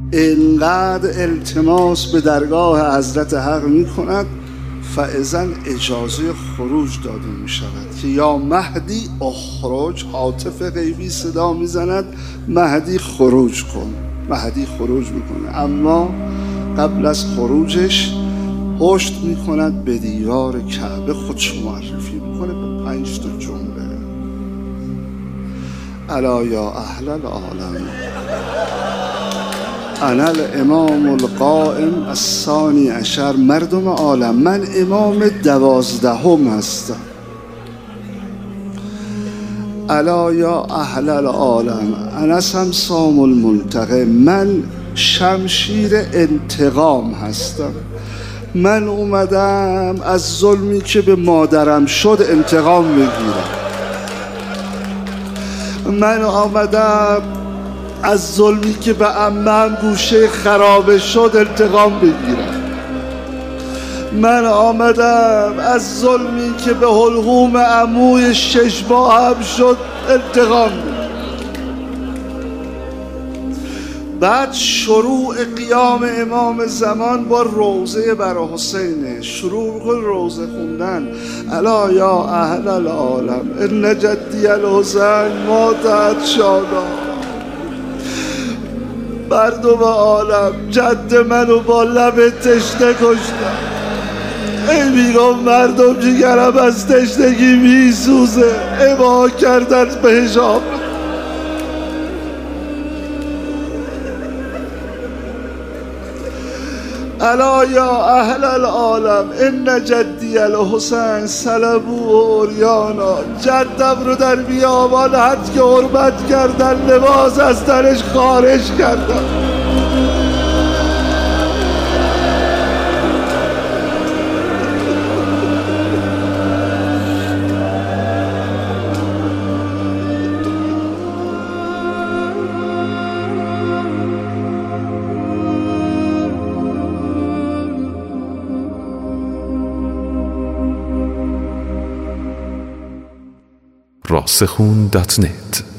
اینقدر التماس به درگاه حضرت حق می کند فاذا اجازه خروج داده می شود که یا مهدی اخرج. هاتف غیبی صدا می زند مهدی خروج کن. مهدی خروج می کنه، اما قبل از خروجش پشت می کند به دیوار کعبه، خودش معرفی می کنه به 5 تا جمله: الا یا اهل العالم انا الامام القائم الثانی عشر. مردم عالم، من امام 12 هستم. الا یا اهل العالم انا سمسام الملتقم. من شمشیر انتقام هستم. من اومدم از ظلمی که به مادرم شد انتقام بگیرم. من آمدم از ظلمی که به عمم گوشه خرابه شد انتقام بگیرم. من آمدم از ظلمی که به حلقوم عموی 6 ماهم شد انتقام بگیرم. بعد شروع قیام امام زمان با روضه برای حسینه. شروع کن روضه خوندن: الا یا اهل العالم ان جدی الحسین مات شادا. مردم عالم، جد منو با لب تشنه کشتن. ای میگم مردم جگرم از تشنگی میسوزه، اما کردن به حجاب. الا یا اهل العالم ان جدی الحسین صلبوه عریانا. جدم رو در بیابان حد که حرمت کردن، لباس از تنش خارج کردن. راسخون.net